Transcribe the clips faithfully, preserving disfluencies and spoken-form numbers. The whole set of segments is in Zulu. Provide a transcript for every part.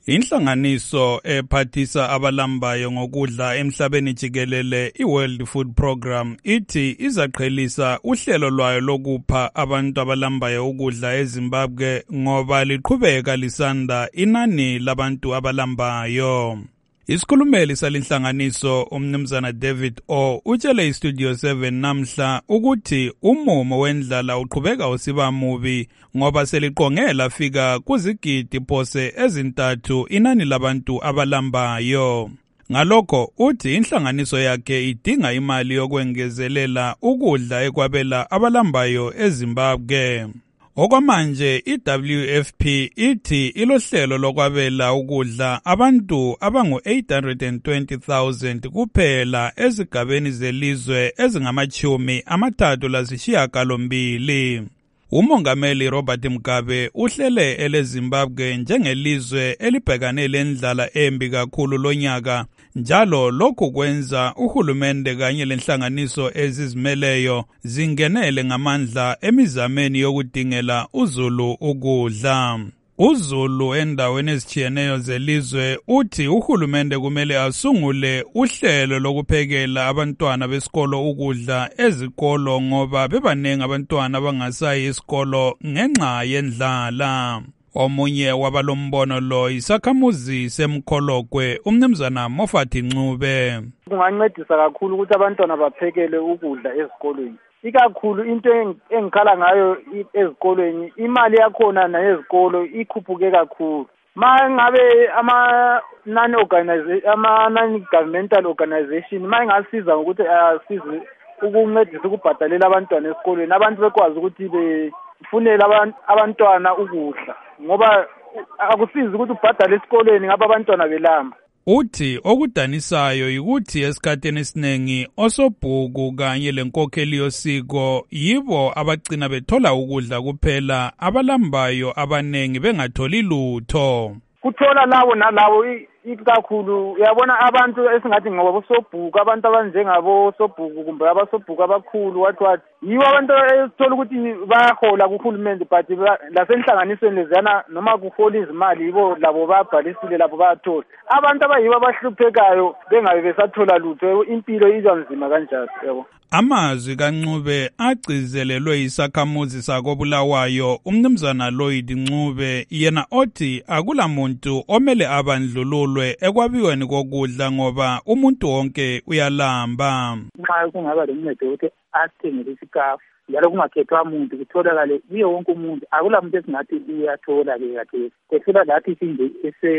Inhlanganiso ephathisa abalambayo ngokudla emhlabeni jikelele iWorld Food Program ithi izaqhelisa uhlelo lwayo lokupha abantu abalambayo ukudla eZimbabwe ngoba liqhubeka lisanda inani labantu abalambayo. Isikhulumeli salinhlanganiso umnumzana David O utshele iStudio seven namhla ukuthi umumo wendlala uqhubeka usiba mubi ngoba seliqonge lafika kuzigidi phose ezintathu inani labantu abalambayo. Ngalokho uthi inhlanganiso yakhe idinga imali yokwengezelela ukudla ekwabela abalambayo eZimbabwe. Okwamanje i-W F P ithi ilohlelo lokwabela ukudla abantu abangu eight hundred twenty thousand kuphela ezigabeni zelizwe ezingamachumi amathathu lasishiyagalombili. Umongameli Robert Mugabe uhlele eleZimbabwe njengelizwe elibhekane lendlala embi kakhulu lonyaka, njalo lokhu kwenza uhulumende kanye lenhlanganiso ezizimeleyo zingenele ngamandla emizameni yokudingela uZulu ukudla. uZulu endaweni ezitshiyeneyo zelizwe uthi uhulumende kumele asungule uhlelo lokuphekela abantwana besikolo ukudla ezikolo ngoba bebanengi abantwana abangasayi esikolo ngenxa yendlala. Omunye wabalombono lo isakhamuzi semkholokwe umnumzana Mofathi Ncube. Kungancedisa kakhulu ukuthi abantwana baphekele ukudla ezikolweni. Ikakhulu into engikhala ngayo ezikolweni, imali yakhona na ezikolo ikhuphuke kakhulu. Ma ngabe ama non organization ama non governmental organization ma ingasiza ukuthi asize ukuncedisa ukubhadalela abantwana esikolweni, abantu bekwazi ukuthi befunele abantwana ukudla ngoba akusizi ukuthi ubhadale esikolweni ngaba abantwana belamba. Uthi okudanisayo yikuthi esikhatheni esiningi osobhuku kanye lenkokheli yosiko yibo abagcina bethola ukudla kuphela, abalambayo abanengi bengatholi lutho. Kuthola labo nalabo ikakhulu uyabona abantu esingathi ngoba osobhuku, abantu abanjengabo sobhuku kumbe abasobhuku abakhulu wathi wathi yibo abantu esithola ukuthi bayahola kuhulumende, but lasenhlanganisweni lezana noma kuhola izimali yibo labo babhalisile labo bayathola. Abantu abayibo abahluphekayo bengabe besathola lutho, impilo iba nzima kanjalo yabo. Amazwi kaNcube agcizelelwe isakhamuzi sakobulawayo umnumzana Lloyd Ncube, yena othi akula muntu omele abandlululwe ekwabiweni kokudla ngoba umuntu wonke uyalamba. Nxa kungaba lencede ukuthi athengele isikafu njalo kungakhethwa umuntu kutholakale kuye wonke umuntu, akula muntu esingathi uyathola ke kathi kwethula lathi sinde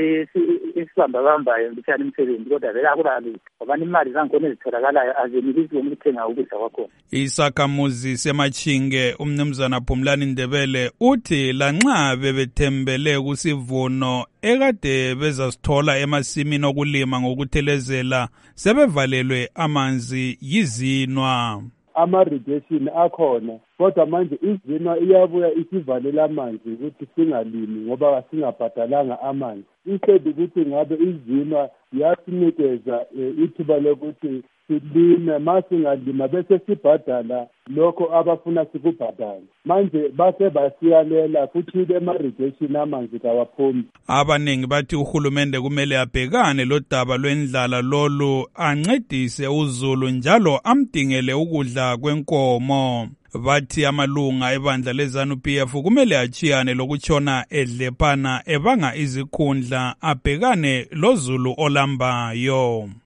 esibamba bambayo ngithana imisebenzi kodwa vele akula lutho ngoba imali zankona ezitholakalayo azenelisi ukuthenga ukudla kwakhona. Isakhamuzi semachinge umnumzana Phumlani Ndebele uthi lanxa bebethembele kusivuno ekade bezasithola emasimini okulima ngokuthelezela sebevalelwe amanzi yizinwa. Ama-irrigation akhona kodwa manje izinwa iyabuya isivalela amanzi ukuthi singalimi ngoba singabhadalanga amanzi. Instead ukuthi ngabe izinwa yasinikeza ithuba lokuthi silime, masingalima bese sibhadala lokho abafuna sikubhadala. Manje base basiyalela futhi ema-irrigation amanzi kawaphumi. Abaningi bathi uhulumende kumele abhekane lodaba lwendlala lolu, ancedise uZulu njalo amdingele ukudla kwenkomo. Bathi amalunga ebandla leZANU P F kumele achiyane lokutshona edlephana ebanga izikhundla, abhekane loZulu olambayo.